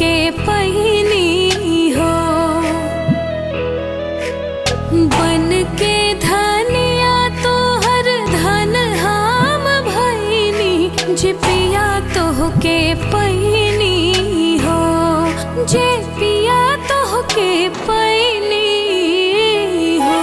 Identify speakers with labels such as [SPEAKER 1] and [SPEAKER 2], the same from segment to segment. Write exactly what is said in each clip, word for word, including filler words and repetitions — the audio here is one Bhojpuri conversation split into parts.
[SPEAKER 1] के पहिनी हो। बन के धनिया तो हर धन हम भैनी, जे पिया तो के पहिनी हो, जे पिया तो के पहिनी हो।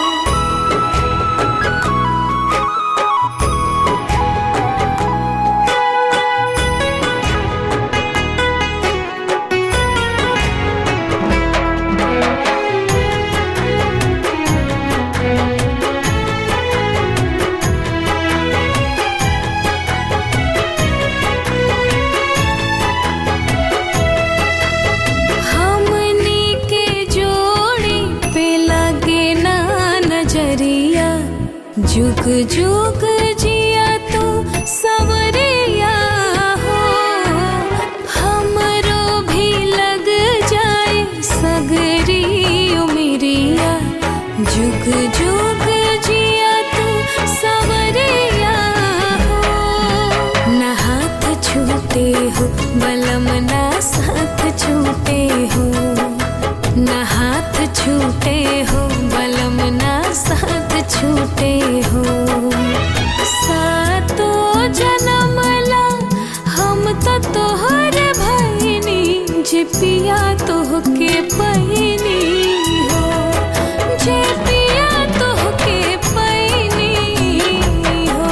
[SPEAKER 1] जुग जुग जिया तो सवरिया हो, हमरो भी लग जाए सगरी उमिरिया। जुग जुग जिया तो सवरिया हो, न हाथ छूटे हो बलम ना साथ छूटे हो, न हाथ छूटे हो बलम ना साथ छूटे हो। सातो जन्म ला हम तो तोहर भैनी, जे पिया तो के पहिनी हो, जे पिया तो के पहिनी हो।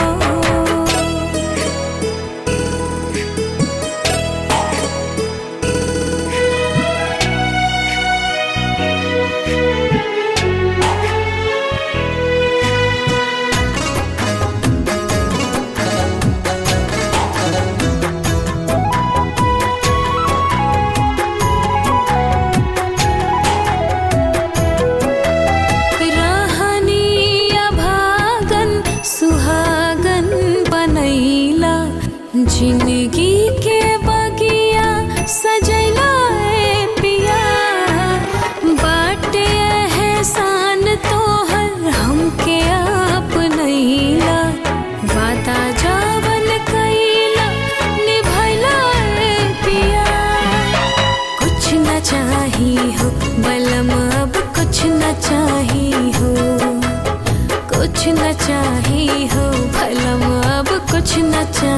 [SPEAKER 1] जिंदगी के बगिया सजैला ए पिया, बाटे एहसान तोहर हमके अपनैला। वादा जावन कैला निभैला ए पिया, कुछ न चाही हो बलम अब कुछ न चाही हो, कुछ न चाही हो भलम अब कुछ न चाही।